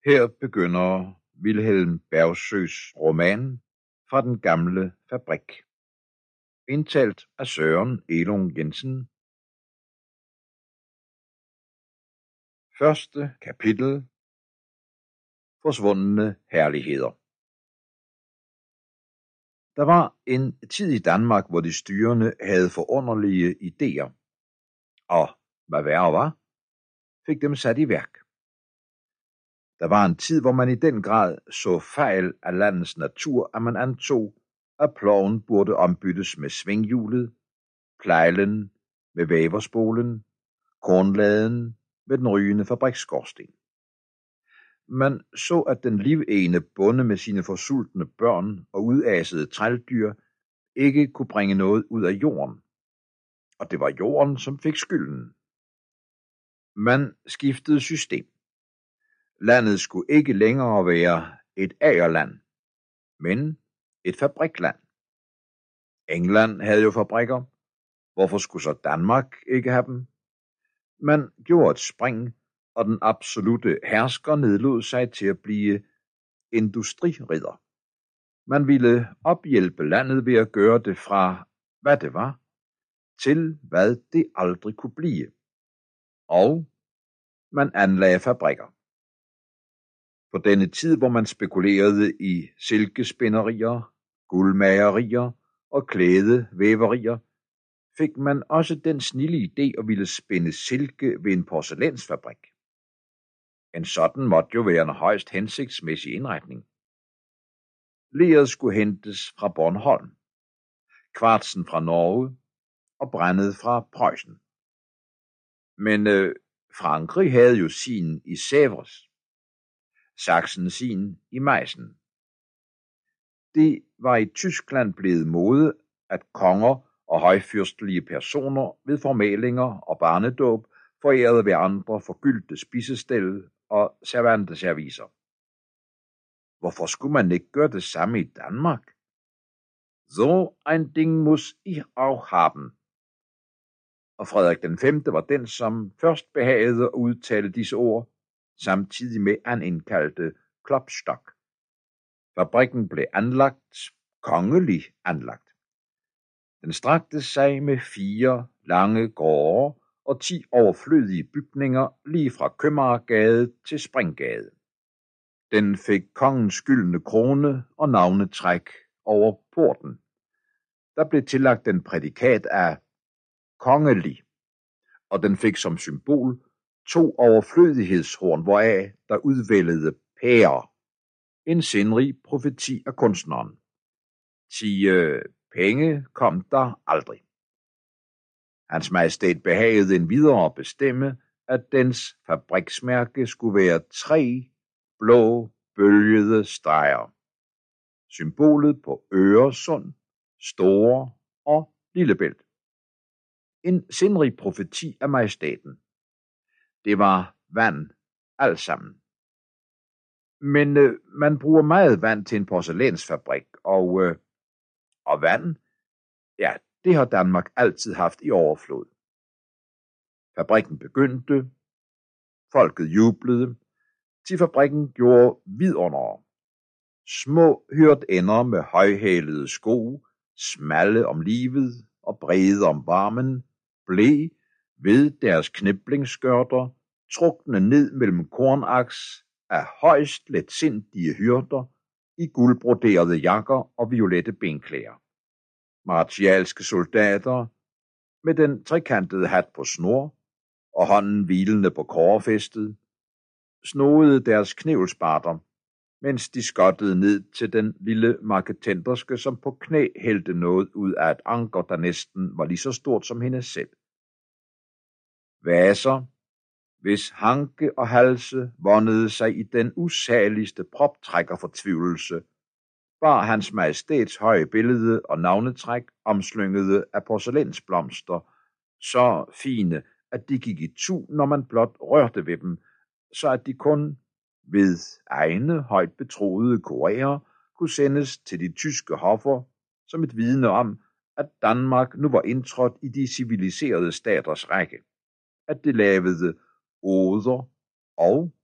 Her begynder Vilhelm Bergsøes roman Fra den gamle fabrik, indtalt af Søren Elung Jensen. Første kapitel. Forsvundne herligheder. Der var en tid i Danmark, hvor de styrende havde forunderlige idéer, og hvad værre var, fik dem sat i værk. Der var en tid, hvor man i den grad så fejl af landets natur, at man antog, at ploven burde ombyttes med svinghjulet, plejlen med væverspolen, kornladen med den rygende fabriksskorsten. Man så, at den livegende bonde med sine forsultne børn og udasede trældyr ikke kunne bringe noget ud af jorden, og det var jorden, som fik skylden. Man skiftede system. Landet skulle ikke længere være et agerland, men et fabrikland. England havde jo fabrikker. Hvorfor skulle så Danmark ikke have dem? Man gjorde et spring, og den absolute hersker nedlod sig til at blive industriridder. Man ville ophjælpe landet ved at gøre det fra, hvad det var, til hvad det aldrig kunne blive. Og man anlagde fabrikker. På denne tid, hvor man spekulerede i silkespinderier, guldmagerier og klædevæverier, fik man også den snilde idé at ville spinde silke ved en porcelænsfabrik. En sådan måtte jo være en højst hensigtsmæssig indretning. Leret skulle hentes fra Bornholm, kvartsen fra Norge og brændet fra Preussen. Men Frankrig havde jo sin i Sèvres, Sachsen sin i Meissen. Det var i Tyskland blevet mode, at konger og højfyrstelige personer ved formalinger og barnedåb forærede hverandre forgyldte spisestel og servanteservicer. Hvorfor skulle man ikke gøre det samme i Danmark? So ein Ding muss ich auch haben. Og Frederik den 5. var den, som først behagede at udtale disse ord, samtidig med han indkaldte Klopstock. Fabrikken blev anlagt, kongelig anlagt. Den strakte sig med 4 lange gårde og 10 overflødige bygninger lige fra Købmagergade til Springgade. Den fik kongens gyldne krone og navnetræk over porten. Der blev tillagt den prædikat af kongelig, og den fik som symbol 2 overflødighedshorn, hvoraf der udvældede pærer. En sindrig profeti af kunstneren. 10 penge kom der aldrig. Hans Majestæt behagede endvidere bestemme, at dens fabriksmærke skulle være 3 blå bølgede streger. Symbolet på Øresund, Store og Lillebælt. En sindrig profeti af majestæten. Det var vand alt sammen. Men man bruger meget vand til en porcelænsfabrik, og vand, ja, det har Danmark altid haft i overflod. Fabrikken begyndte, folket jublede, til fabrikken gjorde vidundere. Små hyrdender med højhælede sko, smalle om livet og brede om varmen, blev ved deres kniblingsskørter trukne ned mellem kornaks af højst letsindige hyrder i guldbroderede jakker og violette benklæder. Martialske soldater med den trekantede hat på snor og hånden hvilende på kårefæstet snoede deres knevlsparter, mens de skottede ned til den lille marketenderske, som på knæ hældte noget ud af et anker, der næsten var lige så stort som hende selv. Vaser, hvis hanke og halse vondede sig i den usageligste proptrækkerfortvivlelse, bar hans majestæts høje billede og navnetræk omslyngede af porcelænsblomster, så fine, at de gik i tu, når man blot rørte ved dem, så at de kun ved egne højt betroede kurerer kunne sendes til de tyske hoffer som et vidne om, at Danmark nu var indtrådt i de civiliserede staters række, at det lavede oder og